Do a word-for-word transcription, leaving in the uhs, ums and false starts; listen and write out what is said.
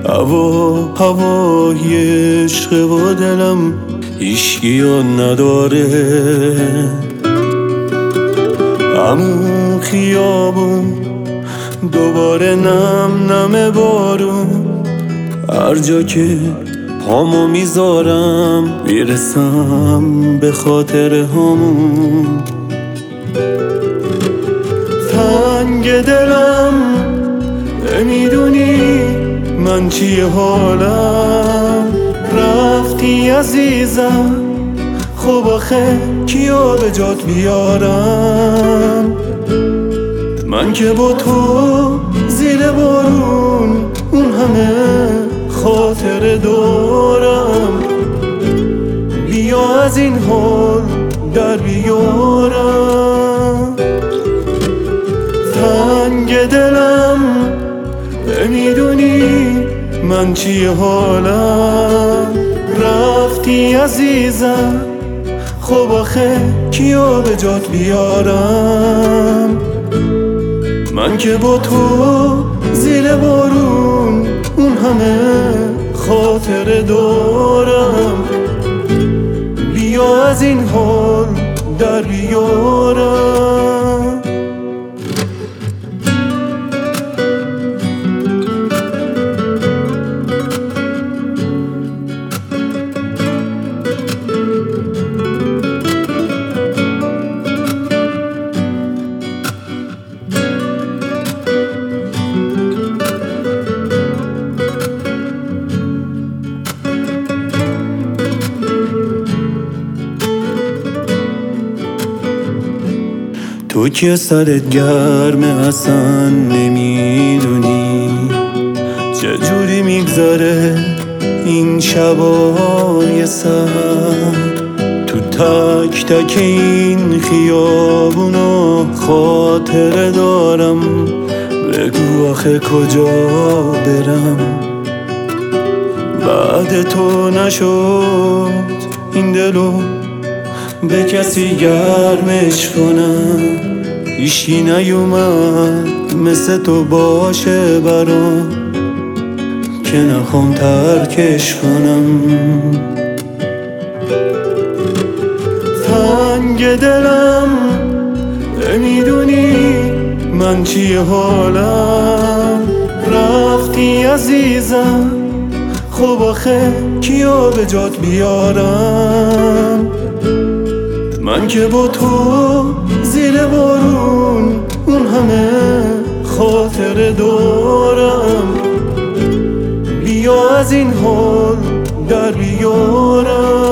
هوا هوای عشق و دلم هیچگیو نداره. همون خیابون دوباره نم نم بارون، هر جا که پامو میذارم میرسم به خاطر همون. تنگ دلم نمیدونی من چی حالم، رفتی عزیزم خب آخه کیا به جات بیارم. من که با تو زیر بارون اون همه خاطر دارم، بیا از این حال در بیارم. تنگ دلم نمیدونی من چی حالم، رفتی عزیزم خب آخه کیا به جات بیارم. من که با تو زیر بارون اون همه خاطر دارم، بیا از این حال در بیارم. تو که سرت گرمه اصلا نمیدونی چجوری میگذره این شبای سر. تو تک تک این خیابونا خاطر دارم، بگو آخه کجا برم. بعد تو نشد این دلو به کسی گرمش کنم، هیچکی نیومد مثل تو باشه برام که نخوام ترکش کنم. تنگ دلم نمیدونی من چی حالم، رفتی عزیزم خب آخه کیا به جات بیارم. من که با تو زیر بارون اون همه خاطر دارم، بیا از این حال در بیارم.